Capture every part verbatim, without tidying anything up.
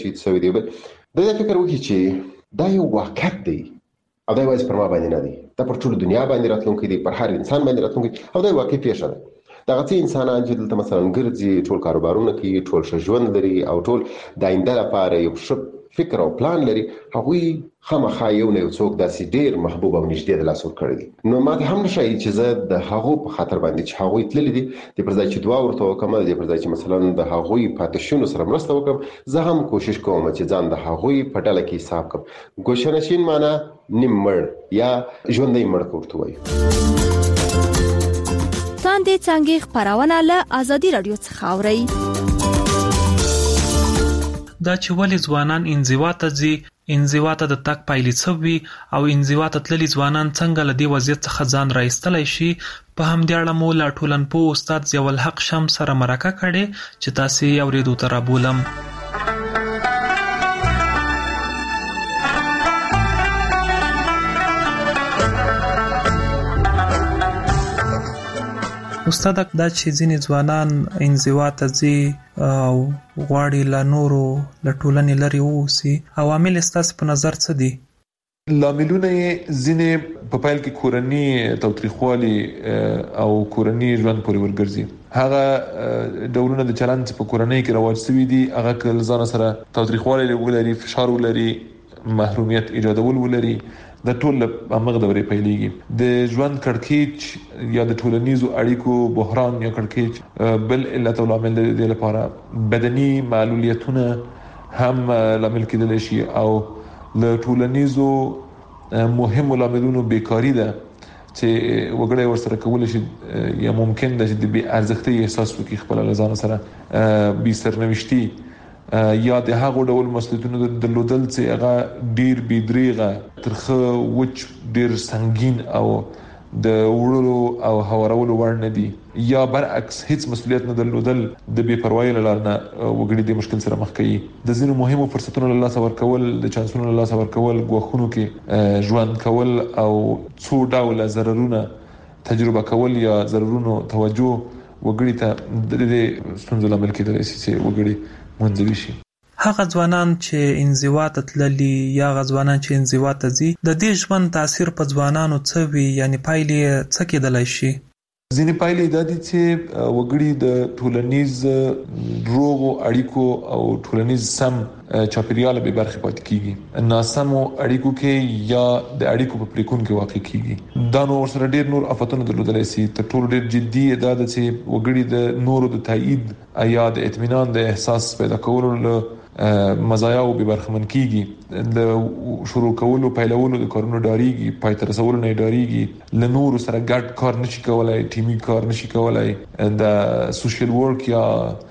چې څه دی بل دا فکر وکړي چې دا یو واقعیت دی او دا یوازې پر ما باندې نه دی، دا پر ټول دنیا باندې راتلونکی دی، پر هر انسان باندې راتلونکی، او دا واقعي پیښه ده. دغه څه انسانان چې دلته مثلا ګرځي، ټول کاروبارونه کوي، ټول ښه ژوند لري او ټول د آینده لپاره یو ښه فکر او پلان لري، هغوی خامخا یو نه یو څوک داسې ډېر محبوب او نږدې د لاس ورکړی دي. نو ما ته هم نه ښایي چې زه د هغو په خاطر باندې چې هغوی تللي دي د پر ځای چې دعا ورته وکړم، د پر ځای چې مثلا د هغوی پاتې شونو سره مرسته وکړم، زه هم کوشش کوم چې ځان د هغوی په ډله کې حساب کړم. ګوښه‌نشین معنا نیم مړ یا ژوندی مړ ورته وایي. تاندې څنګه خبرونه له ازادي رادیو څخه اوري. دا چې ولې ځوانان انزوا ته ځي، انزوا ته د تک پایلې څه وي او انزوا ته تللي ځوانان څنګه له دې وضعیت څخه ځان راایستلی شي، په همدې اړه مو له ټولنپوه استاد ضیاءالحق شمس سره مرکه کړې چې تاسې یې اورېدو ته رابولم. استاد دا چې ځینې ځوانان انزوا ته ځي او غواړي له نورو له ټولنې لرې واوسي، عوامل ستاسو په نظر څه دي؟ لاملونه یې ځینې په پیل کې کورني تاوتریخوالي او کورني ژوند پورې ورګرځي. هغه ډولونه د چلند چې په کورنۍ کې رواج شوي دي هغه که ځان سره تاوتریخوالي ولري، فشار ولري، محرومیت ایجادول ولري، د ټول هغه دورې پیلېږي. د ژوند کړکېچ یا د ټولنیزو اړیکو بحران یا کړکېچ بل علت او لامل دی لپاره بدني معلولیتونه هم لامل کېدلی شي او له ټولنیزو مهمو لاملونو بیکاری ده چې وګړي ورسره کول شي یا ممکن ده چې د بې ارزښتۍ احساس وکړي خپل له ځان سره، بې سرنوشتي یا د هغو ډول مسؤلیتونو درلودل چې هغه ډیر بېدریغه، ترخه، وچ، ډیر سنگین او د وړلو او هوارولو وړ نه دي، یا برعکس هیڅ مسؤلیت نه درلودل د بې پروایۍ له لارې نه وګړي د مشکل سره مخ کوي. د ځینو مهمو فرصتونو له لاسه ورکول، د چانسونو له لاسه ورکول، ګواښونو کې ژوند کول او څو ډوله ضررونه تجربه کول یا ضررونو توجه وګړي ته د دې ستونزو لامل کېدلی شي چې وګړي منځوي شي. هغه ځوانان چې انزوا ته تللي یا هغه ځوانان چې انزوا ته ځي، د دې ژوند تاثیر په ځوانانو څه وي، یعنی پایلې څه کېدلی شي؟ ځینې پایلې دا دي چې وګړي د ټولنیز دروغو اړیکو او ټولنیز سم چاپیریال به برخه پاتې کیږي، ناسمو اړیکو کې یا د اړیکو په پریکون کې واقع کیږي. دا نو سره ډیر نور آفتونه درلودلی شي. تر ټولو ډیر جدي دا ده چې وګړي د نورو د تایید یا د اطمینان د احساس پیدا کولو له مزایاو به برخمن کیږي، د شروع کولو پیلولو د کارونو ډاریږي، پای ته رسولو نه ډاریږي، له نورو سره ګډ کار نشي کولای، ټیمي کار نشي کولای، د سوشل ورک یا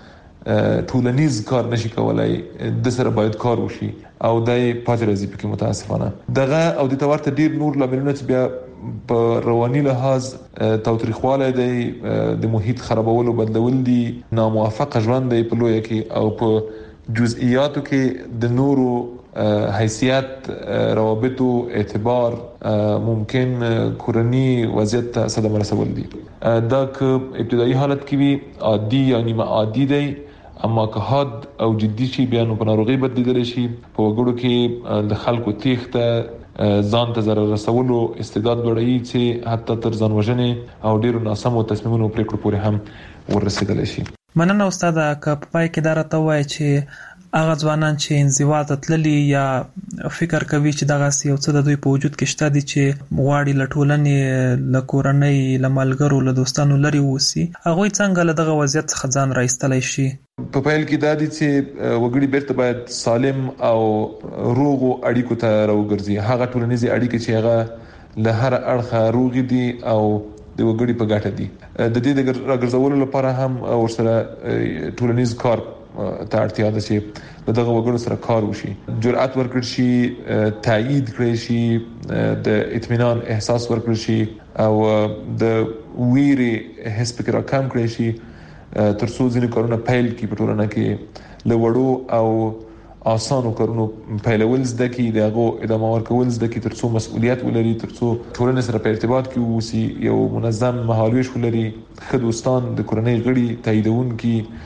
ټولنیز کار نشي کولای، د سره باید کار وشي او دای پاتې راځي پکې متاسفانه. دغه او د تورته ډیر نور لاملونه چې بیا په رواني لحاظ تاوتریخواله دی، د محیط خرابولو بدلول دي، ناموافق ژوند دی په لویه کې، او په جزئیاتو کې د نورو حیثیت، روابطو، اعتبار، ممکن کورنی وضعیت ته صدمه رسول دي. دا که ابتدایي حالت کې وي عادي یا نیمه عادي دی، اما که حاد او جدي شي بیا نو په ناروغي بدلیدلی شي. په وګړو کې د خلکو تیښته، ځان ته ضرر رسولو استعداد لوړوي چې حتی تر ځان وژنې او ډیرو ناسمو تصمیمونو او پریکړو پورې هم ورسېدلی شي. مننه استاده. که په پای کې دا راته ووایې چې هغه ځوانان چې انزوا ته تللي یا فکر کوي چې دغسې یو څه د دوی په وجود کې شته دي چې غواړي له ټولنې، له کورنۍ، له ملګرو، له دوستانو لرې واوسي، هغوی څنګه له دغه وضعیت څخه ځان راایستلی شي؟ په پیل کې دا دي چې وګړي بیرته باید سالم او روغو اړیکو ته راوګرځي. هغه ټولنیزې اړیکې چې هغه له هر اړخه روغې دي او د وګړي په ګټه دي. د دې د راګرځولو لپاره هم ورسره ټولنیز کار ته اړتیا ده چې د دغه وګړو سره کار وشي، جرأت ورکړل شي، تایید کړی شي، د اطمینان احساس ورکړل شي او د ویرې حس پکې راکم کړی شي، تر څو ځینې کارونه پیل کړي په ټولنه کې، له وړو او آسانو کارونو پیلول زده کړي، د هغو ادامه ورکول زده کړي، تر څو مسؤلیت ولري، تر څو ټولنې سره په ارتباط کې واوسي، یو منظم مهالویش ولري، ښه دوستان، د کورنۍ غړي، تاییدونکي،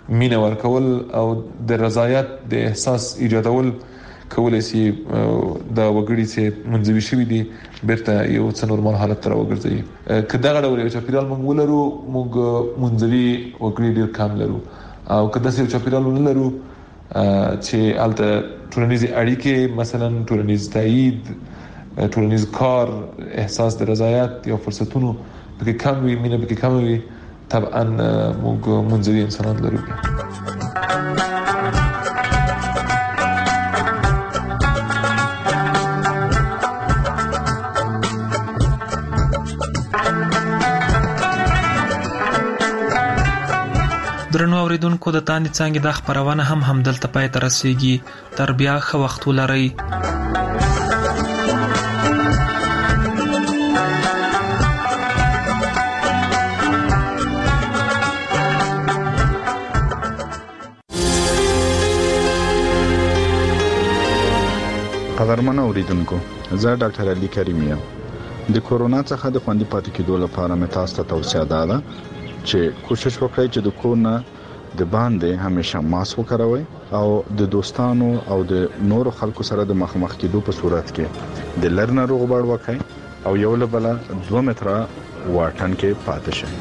مینه ورکول او د رضایت د احساس ایجادول کولای شي د وګړي چې منځوي شوی دي بیرته یو څه نورمال حالت ته راوګرځي. که دغه ډول یو چاپیریال موږ ولرو موږ منځوي وګړي ډیر کم لرو او که داسې یو چاپیریال ولرو چې الته ټولنیز اړیکې مثلا ټولنیز تایید ټولنیز کار احساس د رضایت یا فرصتونو پکې کم وي مینه پکې کم وي طبعا موږ منځوي انسانان لرو. درنو اوریدونکو د تاندې څنګه د خبرونه هم همدلته پای ته رسیږي. تر بیا ښه وخت ولرئ. قدرمن اوریدونکو زه ډاکټر علي کریم یم. د کورونا څخه د خوندي پاتې کېدو لپاره مې تاسو ته توصیه ده چې کوشش وکړئ چې د کورونه د باندې همیشه ماسک وکاروئ او د دوستانو او د نورو خلکو سره د مخامخ کېدو په صورت کې د لرنه روغبړ وکړئ او یو له بل دوه متره واټن کې پاتې شئ.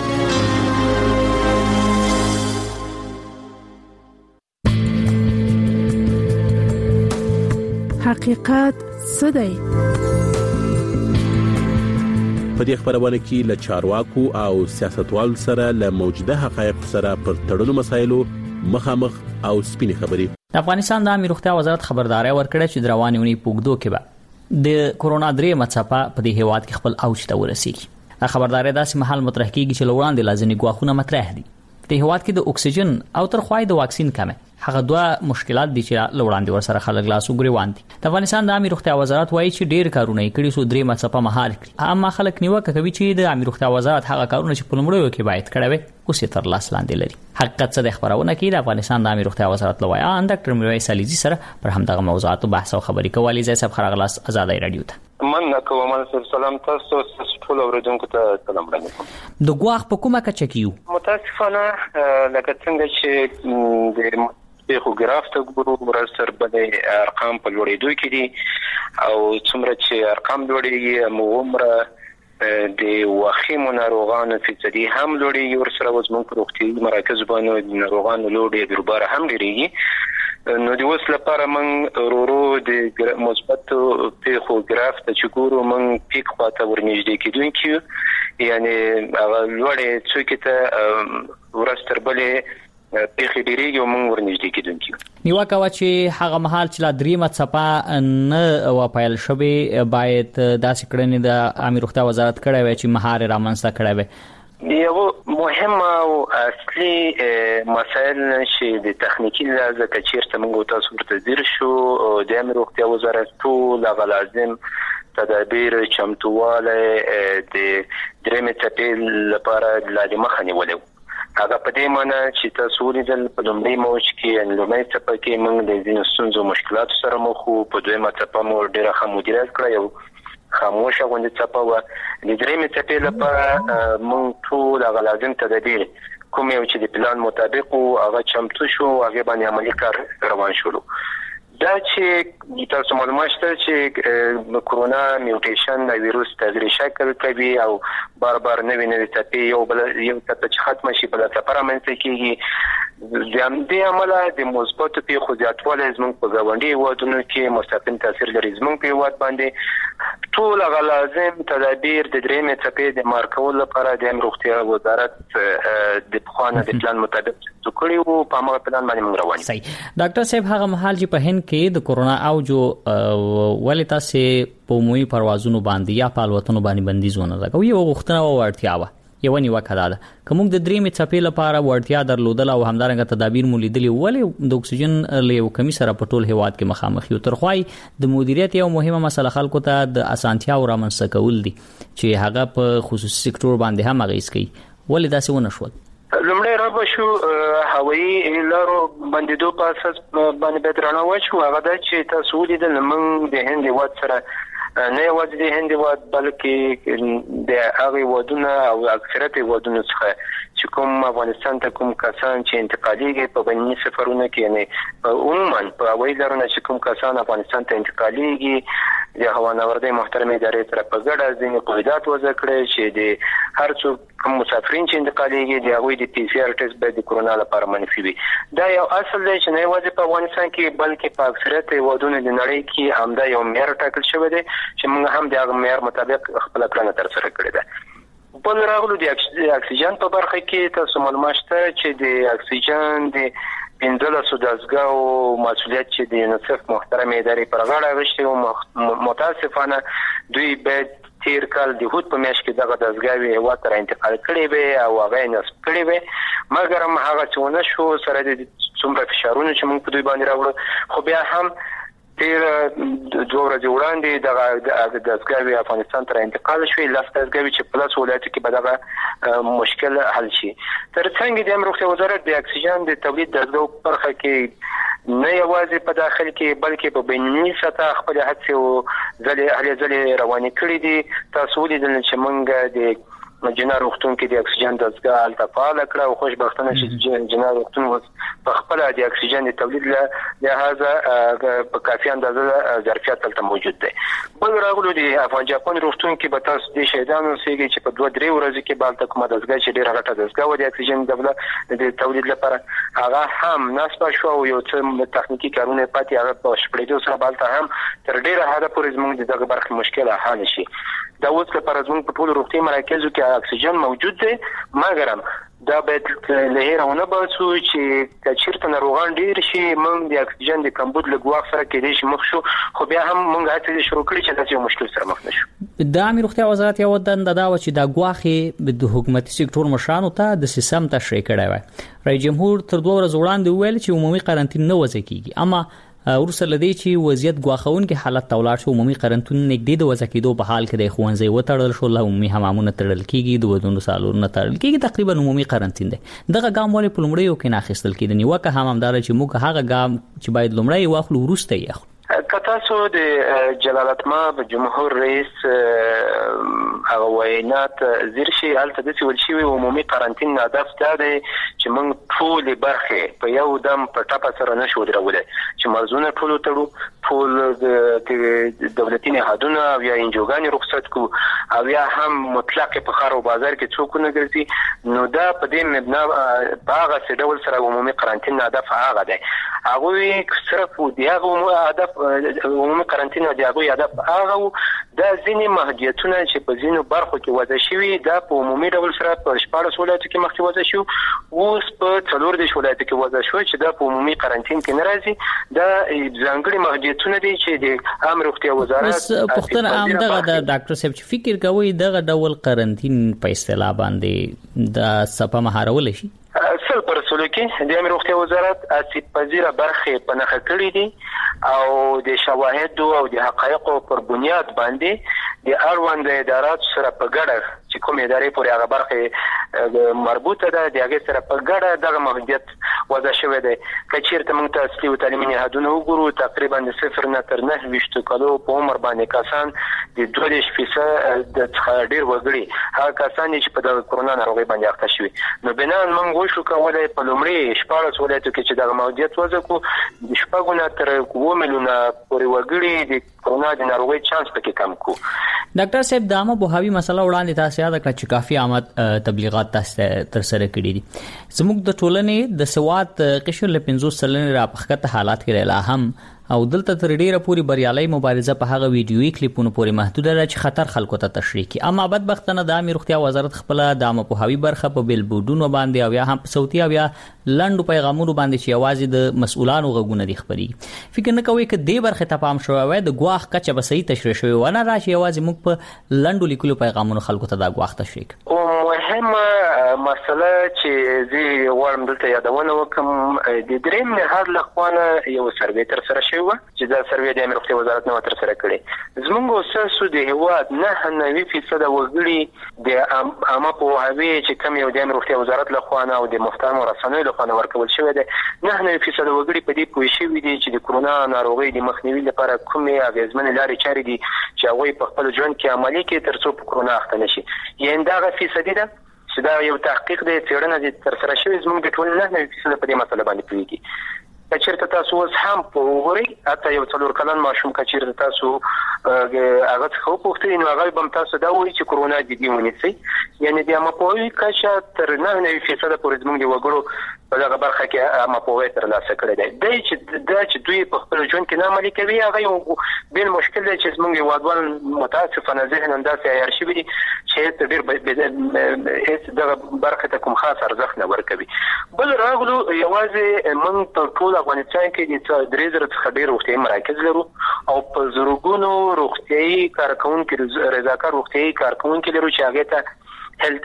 حقیقت څه دی؟ په دې خبرونه کې له چارواکو او سیاستوالو سره له موجوده حقایق سره پر تړلو مسایلو مخامخ او سپینې خبرې. د افغانستان د عامه روغتیا وزارت خبرداري ورکړه چې د روانې اونۍ پوګدو کې به د کورونا درې مڅپه په دې هیواد کې خپل اوج ته ورسیږي. دا خبرداري داسې مهال مطرح کیږي چې لوړاندې لازمي ګواښونه مطرح دي. د هیواد کې د اکسیجن او تر خوای د واکسین کمه هغه دوه مشکلات دي چې لوړاندې ورسره خلک لاس وګریوان دي. د افغانستان د عامه روغتیا وزارت وایي چې ډیر کارونه یې کړي سو درې مڅپه مهار کړي. اما خلک نیوکه کوي چې د عامه روغتیا وزارت هغه کارونه چې په لومړیو کې باید کړي وي اوس یې تر لاس لاندې لري. حقیقت څه د خبرونه کې د افغانستان د عامه روغتیا وزارت لویا ان ډاکټر میرویس علیزي سره پر همدغه موضوعاتو بحث او خبرې کولې. زه صاحب خراغلاس آزادۍ رادیو ته من کوم سلام تاسو ټول اوریدونکو ته سلام علیکم. د ګواخ په کومه کچه کیو متاسفانه لکه څنګه چې د خو ګراف ته ګورو ورسره بلې ارقام په لوړېدو کې دي او څومره چې ارقام لوړېږي مومره د واخیمو ناروغانو فیصدي هم لوړېږي ورسره وزمون په روغتیايي مراکز باندې ناروغانو لوړې درباره هم ډېرېږي. نو د اوس لپاره من ورو د مثبت پیښو ګراف ته چې ګورو من پیک خواته ورنږدې کېدونکي یعنی هغه لوړې څوکې ته ورسره بلې پیخي ډیریږي او موږ ورنږدې کېدونکي. نیوکه وا چې هغه مهال چې لا درې مڅپه نه وپایل شوی باید داسې کړنې د عامه روغتیا وزارت کړی وي چې مهار رامنځته کړی وي. یو مهمه او اصلي مسایل چې د تخنیکی لحاظه کچیرته موږ تاسو ورته ځیر شو د عامه روغتیا وزارت ټول هغه لازم تدابیر چمتواله د درې مڅپې لپاره لازم خنیولې. هغه په دې معنی چې تاسو ولیدل په لومړي موج کې ان لومړی څپه کې موږ د ځینو ستونزو مشکلات سره مخ وو. په دویمه څپه مو ډیره ښه مدیریت کړی او خاموشه غونډه څپه و. د درېمې څپې لپاره موږ ټول هغه لازم تدابیر کوم یو چې د پلان مطابق او هغه چمتو شو هغه باندې عملی کار روان شول. دا چې تاسو معلومات شته چې کورونا میوټیشن د ویروس تغییر شکل کوي او بار بار نوې نوې څپې یو بل یو څه چې ختم شي بل څه پرمنځ کېږي. د دې عمله د مثبت پیښو زیاتوالی زموږ په ګاونډي هیوادونو کې مستقیم تاثیر لري. زموږ په هیواد باندې ټول هغه لازم تدابیر د درېمې څپې د مار کولو لپاره د عامه روغتیا وزارت د پخوانه د پلان مطابق ذکر او په هغه پلان باندې موږ روان یو. ډاکټر صاحب هغه مهال چې په هند کې د کورونا او جو ولې تاسو په عمومي پروازونو باندې یا په الوتنو باندې بندیزونه لګو یو غوښتنه او اړتیا و یو نیوکه ده کوم د درېمې څپې لپاره ورتیا درلودل او همدارنګه تدابیر مولیدلی ولې د اکسیجن له کمی سره په ټول هیواد کې مخامخ یو ترخوای د مدیریت یو مهمه مسله خلکو ته د اسانتیا او رامنځته کول دي چې هغه په خصوصي سکتور باندې هم اغیز کوي ولې داسې ونه شول. لومړی را شو هوایي لارو بندیدو په اساس باندې بدرانه وشو هغه د چې تاسو ولیدل موږ د هند هیواد سره نه یوازې د هند هیواد بلکې د هغه هیوادونه او اکثریت هیوادونو څخه چې کوم افغانستان ته کوم کسان چې انتقالیږي په بیني سفرونو کې نه عموما په هوایي لارو چې کوم کسان افغانستان ته انتقالیږي د هوانوردۍ محترمې ادارې سره په ګډه ځینې قواعد وضع کړي چې د هر څوک کوم مسافرین چې انتقالیږي د هغوی د پی سی آر ټیسټ باید د کرونا لپاره منفي وي. دا یو اصل دی چې نه یوازې په افغانستان کې بلکې په اکثریت هیوادونو د نړۍ کې همدا یو معیار ټاکل شوی دی چې موږ هم د هغه معیار مطابق خپل کړنه ترسره کړې ده. بل راغلو د اکسیجن په برخه کې تاسو معلومات شته چې د اکسیجن د پنځلسو دستګاو مسؤلیت چې د یونیسف محترمې ادارې پر غاړه اخیستی او متاسفانه دوی باید تیر کال د هوت په میاشت کې دغه دستګاوې هیواد ته انتقال کړې وي او هغه یې نصب کړې وي، مګر هم هغه څه ونه شو سره د څومره فشارونه چې موږ په دوی باندې راوړو. خو بیا هم تیر دوه ورځې وړاندې دغه دستګاوې افغانستان ته انتقال شوې، لس دستګاوې چې په لسو ولایتو کې به دغه مشکل حل شي. تر څنګ د امر روغتیا وزارت د اکسیجن د تولید دستګاو په برخه کې نه یوازې په داخل کې بلکې په بیني سطح خپل هڅې او ځلې هلې ځلې روانې کړې دي. تاسو ولیدل چې موږ د جنا روغتون کې د اکسیجن دستګاه هلته فعاله کړه او خوشبختانه چې جنا روغتون په خپل د اکسیجن د تولید لهذا په کافي اندازه ظرفیت هلته موجود دی. بل راغلو د افغان جاپان روغتون کې به تاسو د شهیدانو سیږي چې په دوه درې ورځې کې به هلته کومه دستګاه چې ډېره غټه دستګاه د اکسیجن د تولید لپاره هغه هم نصب شو او یو څه تخنیکی کارونه پاتې هغه په شپږ سره به هلته هم تر ډېره حده پورې زموږ دغه برخې مشکل حل شي. دا اوس لپاره زموږ په ټولو روغتیايي مراکزو کې اکسیجن موجود دی، مګر هم دا باید له هیره ونه باسو چې کچیرته ناروغان ډیر شي موږ د اکسیجن د کمبود له ګواښ سره کېدای شي مخ شو، خو بیا هم موږ هڅه شروع کړې چې داسې یو مشکل سره مخ نشو. د عامه روغتیا وزارت یو دنده دا و چې دا ګواښ د حکومتي سکتور مشرانو ته د سیستم تشریح کړی وای. رئیس جمهور تر دوه ورځې وړاندې ویل چې عمومي قرنطین نه وضع کیږي، اما ورسره لدی چې وضعیت ګواښون کې حالت تولاړ شو عمومي قرنطین نږدې د وضع کېدو په حال کې د ښوونځي وتړل شو، له عمومي حمامونه تړل کیږي، د ودونو سالونونه تړل کیږي، تقریبا عمومي قرنطین دی. دغه ګام ولې په لومړیو کې نه اخیستل کېده؟ نیوکه هم همدار چې موږ هغه ګام چې باید لومړی واخلو وروسته یې اخلو. که تاسو د جلالتمآب جمهور رئیس هغه وینات زیر شي هلته داسې ویل شوي عمومي قرنطین هدف دا دی چې موږ ټولې برخې په یو دم په ټپه سره نشو ودرولی، چې مرزونه ټول وتړو، ټول د دولتي نهادونه او یا انجوګانې رخصت کړو او یا هم مطلق په ښار او بازار کې څوک ونه ګرځي. نو دا په دې مبنا په هغسې ډول سره عمومي قرنطین هدف هغه دی. هغوی صرف د هغه هدف عمومي قرنطین د هغوی هدف هغه و دا ځینې محدودیتونه چې په ځینو برخو کې وضع شوي دا په عمومي ډول سره په شپاړس ولایتو کې مخکې وضع شو، اوس په څلور دېرش ولایتو کې وضع شو چې دا په عمومي قرنطین کې نه راځي. دا ځانګړي محدودیتونه دي چې د عامه روغتیا وزارت پوښتنه همدغه د ډاکټر صاحب چې فکر کوي دغه ډول قرنطین په اصطلاح باندې د صفه مهارولی شي. سل پر سلو کې د عامه روغتیا وزارت اسیب پذیره برخې په نښه کړې دي او د شواهدو او د حقایقو پر بنیاد باندې د اړوند اداراتو سره په ګډه چې کوم ادارې پورې هغه برخې مربوطه ده د هغې سره په ګډه دغه محدودیت وضع شوی دی. که چېرته موږ ته اصلي و تعلیمي نهادونه وګورو تقریبا د صفر نه تر نهه ویشتو کالو په عمر باندې کسان د دوه دېرش فیصد څخه ډېر وګړي هغه کسان دي چې په دغه کرونا ناروغۍ باندې اخته شوي. نو بنا موږ وشو کولی په لومړي شپاړس ولایتو کې چې دغه محدودیت وضع کړو د شپږو نه تر اووه میلیونه پورې وګړي د کرونا د ناروغۍ چانس پکې کم کړو. ډاکټر صاحب د عامه پوهاوي مسله وړاندې تاسو یاد کړه چې کافي عامه تبلیغات تاسو ترسره کړي دي. زموږ د ټولنې د سواد قشر له پنځوس سلنې راپخته حالات کې لا هم او دلته تر ډیره پوری بریالي مبارزه په هغه ویډیوي کلیپونو پورې محدوده ده چې خطر خلکو ته تشریح کی. اما بدبختانه د عامه روغتیا وزارت خپل د عامه پوهاوي برخه په بیلبورډونو باندې او یا هم په صوتي او یا لنډو پیغامونو باندې چې आवाज د مسؤلانو غوونه دي خبري. فکر نه کوي ک دې برخه ته پام شوی وای د ګواخ کچه به صحیح تشریح شوی ونه راشي आवाज موږ په لنډو لیکلو پیغامونو خلکو ته دا ګواخ تشریح. او مهمه مسله چې زه غواړم دلته یادونه وکم د دریم نهاد له خوا یو سروې تر سره شوی و چې دا سروې د امیر روغتیا وزارت نه تر سره کړی زموږ اساسو د هیواد نه نوي فیصد وګړي د عامه پوهاوی چې کم یو د امیر روغتیا وزارت له خوا او د محترم رسنیو له خوا ورکول شوی دی نه نوي فیصد وګړي په دې پوه شوي دي چې د کرونا ناروغۍ د مخنیوي لپاره کومې اغیزمنې لارې چارې دي چې هغوی په خپل ژوند کې عملي کړي ترڅو په کرونا اخته نشي یعنې دغه فیصدي ده چې دا یو تحقیق دی څېړنه دې تر سره شوې زموږ د ټول نه نوي فیصده په دې مسله باندې پوهېږي که چېرته تاسو اوس هم په وګورئ حتی یو څلور کلن ماشوم که چېرته تاسو هغه څخه وپوښتئ نو هغه به هم تاسو دا وایي چې کرونا جدي ونیسئ یعنې د عامه پوهاوي کچه تر نه نوي فیصده پورې زموږ د وګړو په دغه برخه کې عامه پوهاوی ترلاسه کړی دی دی چې دا چې دوی په خپل ژوند کې نه عملي کوي هغه یو بېل مشکل دی چې زموږ هېوادوال متاسفانه ذهن همداسې عیار شوي دي چې هېڅ ډېر هېڅ دغه برخې ته کوم خاص ارزښت نه ورکوي بل راغلو یوازې موږ په ټول افغانستان کې د درې زره څخه ډېر روغتیایي مراکز لرو او په زرګونو روغتیایي کارکوونکي رضاکار روغتیایي کارکوونکي لرو چې هغې ته هلت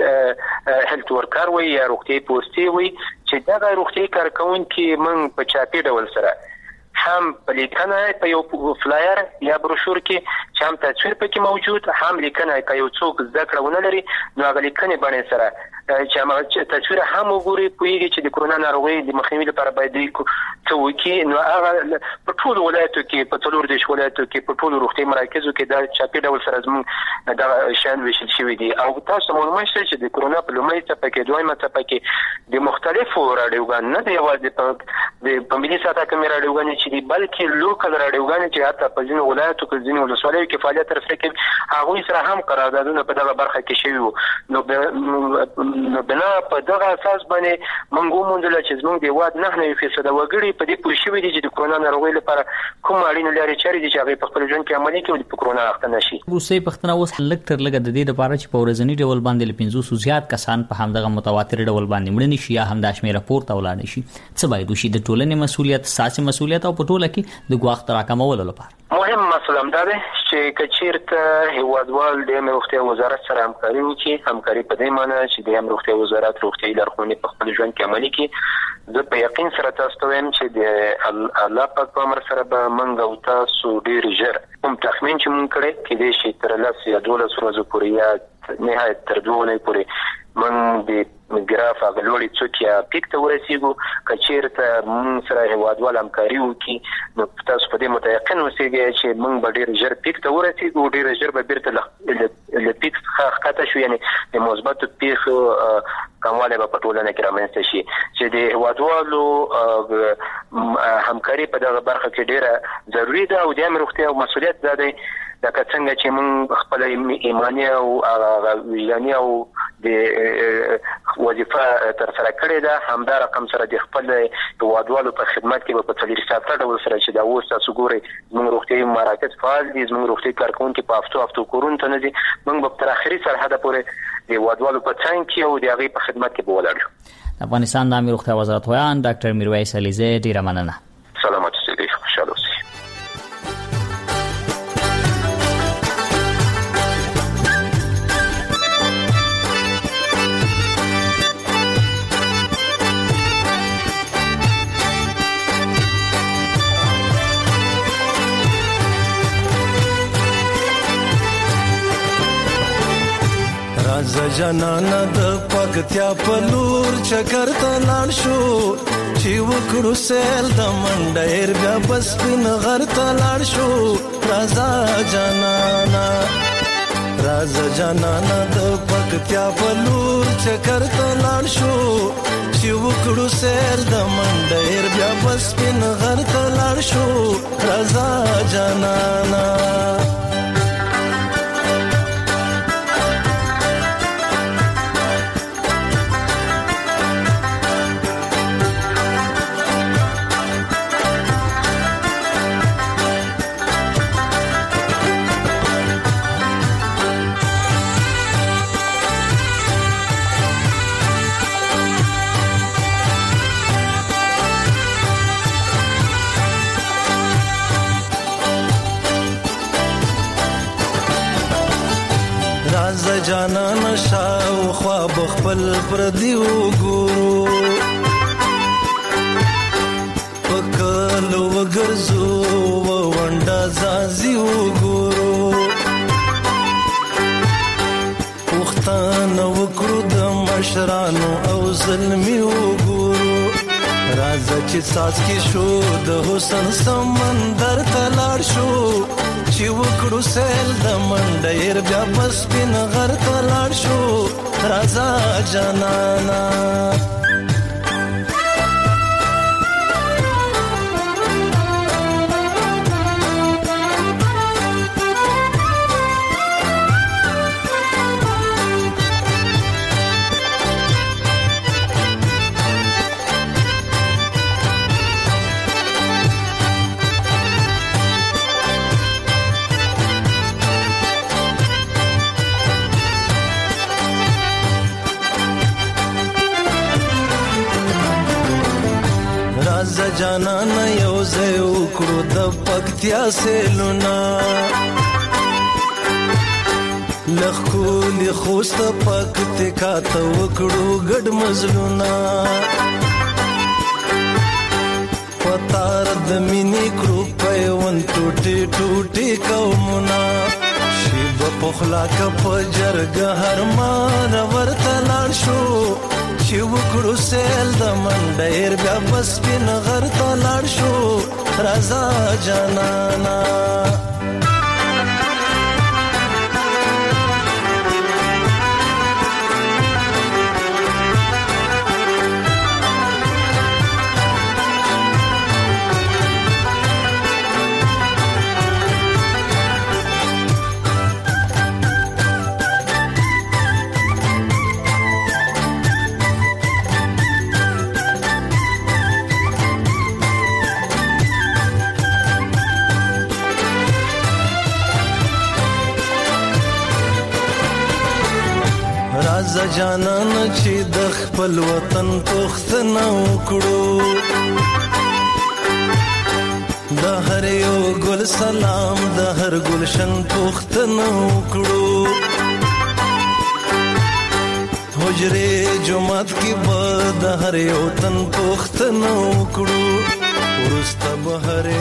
هلت ورکر وي یا روغتیایي پوستي وي چې دغه روغتیایي کارکوونکي موږ په چاپي ډول سره هم په لیکنه په یو فلایر یا بروشور کې چې هم تصویر پکې موجود هم لیکنه که یو څوک زده کړه ونه لري نو هغه لیکنې بڼې سره چې هغه تصویر هم وګوري پوهېږي چې د کرونا ناروغۍ د مخنیوي لپاره باید دوی څه وکړي نو هغه په ټولو ولایتو کې په څلور دېرش ولایتو کې په ټولو روغتیایي مراکزو کې دا چاپي ډول سره زموږ دغه شیان ویشل شوي دي او تاسو معلومه شته چې د کرونا په لومړۍ څپه کې دویمه څپه کې د مختلفو راډیوګانو نه د یوازې په ملي سطحه کومې راډیوګانې چې دي بلکې لوکل راډیوګانې چې حتی په ځینو ولایتو کې ځینو ولسوالیو کې فعالیت ترسره کوي هغوی سره هم قراردادونه په دغه برخه کې شوي وو نو نو بنا په دغه اساس باندې موږ وموندله چې زموږ د هېواد نه نوي فیصده وګړي په دې پوه شوي دي چې د کرونا ناروغۍ لپاره کوم اړینې لارې چارې دي چې هغوی په خپل ژوند کې عملي کړي او په کرونا اخته نه شي وروستۍ پوښتنه اوس لږ تر لږه د دې لپاره چې په ورځني ډول باندې له پنځوسو زیات کسان په همدغه متواتر ډول باندې مړه نه شي یا همدا شمېره پورته ولاړ شي څه باید وشي د ټولنې مسؤلیت ستاسې مسؤلیت او په ټوله کې د ګواښ د راکمولو لپاره مهم مسله همدا دی چې که چېرته هېوادوال د امیر روغتیا وزارت سره همکاري وکړي همکاري په دې معنی چې د امیر روغتیا وزارت روغتیایي لارښوونې په خپل ژوند کې عملي کړي زه په یقین سره تاسو ته وایم چې د الله پاک په امر سره به موږ او تاسو ډېر ژر کوم تخمین چې موږ کړی کېدای شي تر لس یا دولس ورځو پورې یا نهایت تر دوه اونۍ پورې موږ د ګراف هغه لوړې څوکې یا پیک ته ورسېږو که چېرته موږ سره هېوادوال همکاري وکړي نو تاسو په دې متیقن اوسېږئ چې موږ به ډېر ژر پیک ته ورسېږو ډېر ژر به بیرته له پیک څخه ښکته شو یعنې د مثبتو پیښو کموالی به په ټولنه کې رامنځته شي چې د هېوادوالو همکاري په دغه برخه کې ډېره ضروري ده او د عامې روغتیا مسؤلیت دا دی لکه څنګه چې موږ خپله ایماني او وجداني او د وظیفه ترسره کړې ده همدا رقم سره د خپل هېوادوالو په خدمت کې به په څلور ساعته ډول سره چې دا اوس تاسو ګورئ زموږ روغتیایي مراکز فعال دي زموږ روغتیایي کارکوونکي په هفتو هفتو کورونو ته نه ځي موږ به تر اخري سرحده پورې د هېوادوالو په څنګ کې او د هغوی په خدمت کې به ولاړ یو د افغانستان د عامې روغتیا وزارت ویان ډاکټر میرویس علیزی ډېره مننه سلامت اوسئ خوشحاله اوسئ راز جانانا د پکتیا په لور چکر ته لاړ شو چې وکړو سیل د منډیر بیا بس پین غر ته لاړ شو راز جانانا راز جانانا د پکتیا په لور چکر ته لاړ شو چې وکړو سیل د منډیر بیا بس پین غر ته لاړ شو راز جانانا جانان شاو خوا بخپل پر دیو ګورو پکلو وګرځو وندا زازیو ګورو پښتانه وکړو د مشرانو او ظلمي وګورو راځه چې ساز کې شو د حسن سمندر تلاړ شو چې وکړو سیل د منډیر بیا بس پین غر تلاړ شو راځه جانانا جانان یو ځای وکړو د پکتیا سیلونا لخولی خوست پکتیا ته وکړو ګډ مزلونا پتار د مینې کړو پیون ټوټي ټوټي قومنا شیب پخلا کپ جرګ هرمان ورته لاړ شو چې وکړو سیل د منډیر بیا بس پین غر ته لاړ شو راځه جانانا راځه جانان چې د خپل وطن پوښتنه وکړو د هر یو ګل سلام د هر ګلشن پوښتنه وکړو حجره جمعات کې به د هر یو تن پوښتنه وکړو ورسته به هر